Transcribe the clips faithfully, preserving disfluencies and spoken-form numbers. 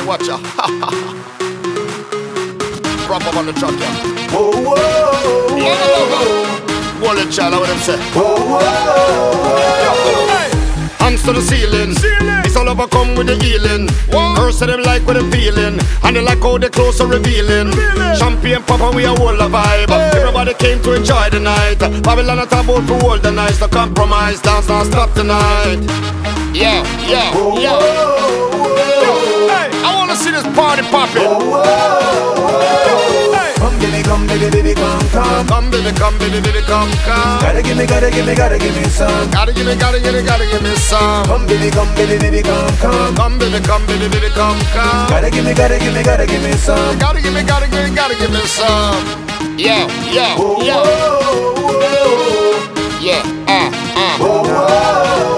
watch ya. Prop up on the truck, yeah. Whoa, whoa, Yeah, whoa. Wallet child, what them say? whoa, whoa. Hands to the ceiling. Ceiling. It's all overcome with the healing. Curse them like what them feeling, and they like how the clothes are revealing. Revealing. Champagne pop and we a hold the vibe. Hey. Everybody came to enjoy the night. Babylon at a boat for hold the night. No compromise, dance not stop tonight. Yeah, yeah, yeah. Hey. I wanna see this party poppin'. Hey. Come baby, come baby, baby, come, come. Come baby, come baby, baby, come, come. Gotta give me, gotta give me, gotta give me some. Gotta give me, gotta give me, gotta give me some. Come baby, come baby, baby, come, come. Come baby, come baby, baby, come, come. Gotta give me, gotta give me, gotta give me some. Gotta give me, gotta give me, gotta give me some. Yeah, yeah, Whoa, yeah, whoa, whoa. yeah. Uh, uh.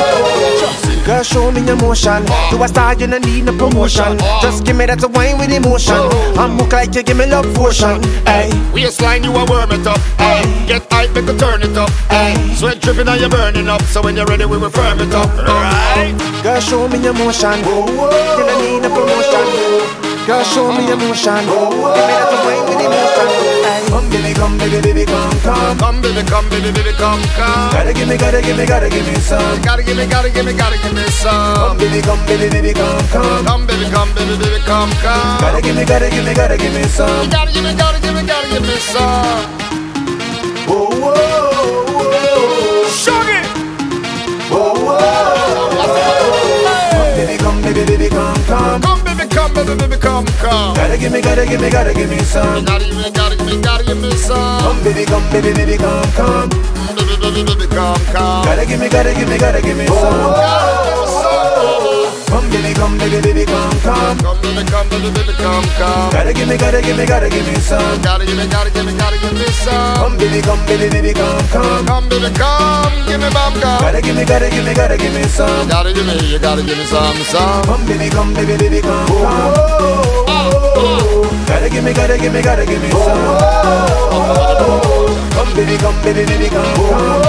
Girl, show me emotion. You a star, you don't need no promotion. Just give me that wine with emotion. I'm hooked like you give me love potion. Ay, Waistline, you a worm it up. Hey. Get hype, make a turn it up. ay. Sweat dripping and you burning up. So when you're ready, we will firm it up. Right? Girl, show me emotion. You don't need no promotion. Girl, show me emotion. Give me that wine with emotion. Ay, come baby, come baby, baby, come, come. Come baby, come baby, baby, come, come. Gotta give me, gotta give me, gotta give me some. Gotta give me, gotta give me, gotta give me Come some. baby, come baby, baby, come, come. Come baby, come baby, baby, come, come. Gotta give me, gotta give me, gotta give me some. Gotta give me, gotta give me, gotta give me some. Whoa, whoa, whoa. Shoggy. Whoa, whoa. Come baby, come baby, baby, come, come. Come baby, come baby, baby, come, come. Gotta give me, gotta give me, gotta give me some. Gotta give me, gotta give me, gotta give me some. Come baby, come baby, baby, come, come. Baby, baby, baby, come, come. Gotta give me, gotta give me, gotta give me some. Come baby, come baby, baby, come, come. Come baby, come baby, baby, come, come. Gotta give me, gotta give me, gotta give me some. Gotta give me, gotta give me, gotta give me some. Come baby, come baby, baby, come, come. Come baby, come, give me bum gum. Gotta give me, gotta give me, gotta give me some. Gotta give me, you gotta give me some, some. Come baby, come baby, baby, come, come. Gotta give me, gotta give me, gotta give me some. Come baby, come baby, baby, come, come.